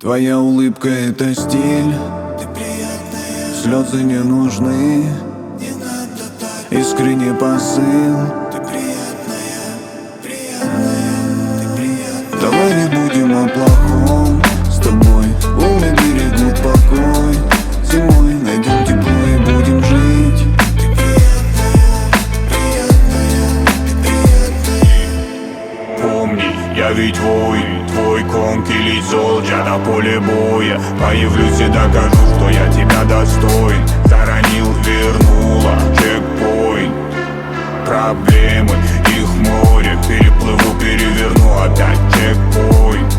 Твоя улыбка — это стиль, ты приятная, слезы не нужны, не надо так. Искренний посыл, ты приятная, приятная, ты приятная. Давай не будем о плохом с тобой, волны берегут покой. Зимой найдем тепло и будем жить. Ты приятная, приятная, ты приятная. Помни, я ведь твой конг или солджа на поле боя. Появлюсь и докажу, что я тебя достоин. Заронил, вернула, чекпоинт. Проблемы, их море. Переплыву, переверну, опять чекпоинт.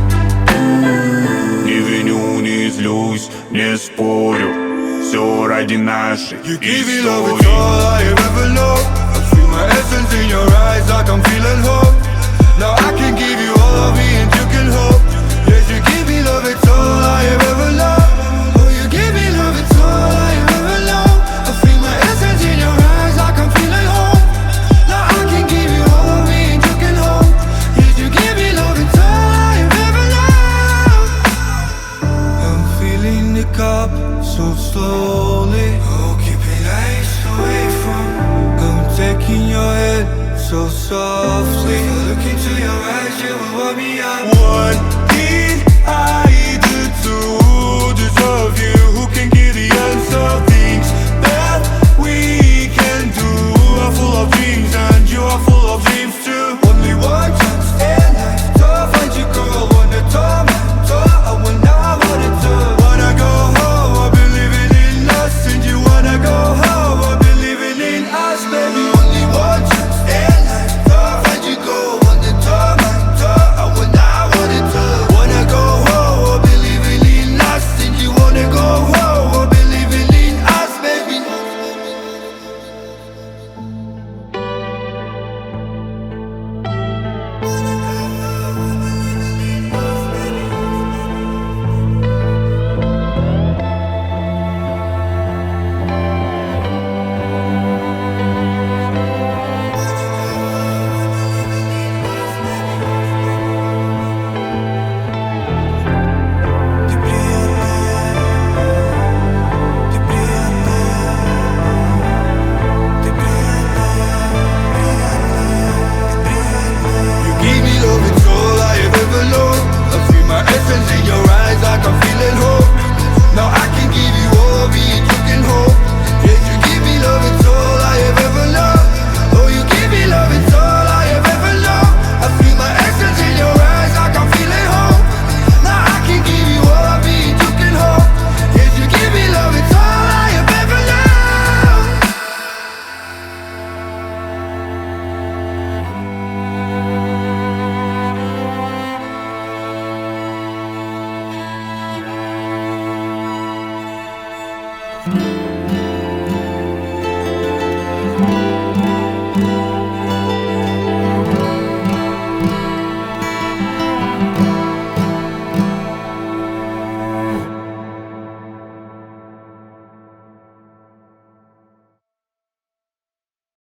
Не виню, не злюсь, не спорю. Все ради нашей You give me love, it's all I have ever loved. I feel my essence in your eyes like I'm feeling hope. Now I can give you all of me and you can hope. Yes, you give me love, it's all I have ever loved. Oh, you give me love, it's all I have ever loved. I feel my essence in your eyes like I'm feeling hope. Now I can give you all of me and you can hope. Yes, you give me love, it's all I have ever loved. I'm feeling the cup so slowly. Oh, keep it ice away from. I'm taking your head so softly. Look into your eyes, you will warm me up. What did I do to deserve you? Who can give the answer? Things that we can do are full of dreams, and you are full of dreams too. Only one chance in life to find you, girl. Wanna torment, I will not wanna do. Wanna go home, I've been living in us, and you wanna go home, I've been living in us, baby. Only one chance in life to find you, girl. Wanna torment, I will not wanna do. Wanna go home, I've been living in us, and you wanna go home, I've been living in us, baby. You give me love, it's all I have ever loved. I feel my essence in your eyes like I'm feeling hope. Now I can give you all of me and you can hope. Yes, you give me love, it's all I have ever loved. Oh, you give me love, it's all I have ever loved. I feel my essence in your eyes like I'm feeling hope. Now I can give you all of me and you can hope. Yes, you give me love, it's all I have ever loved.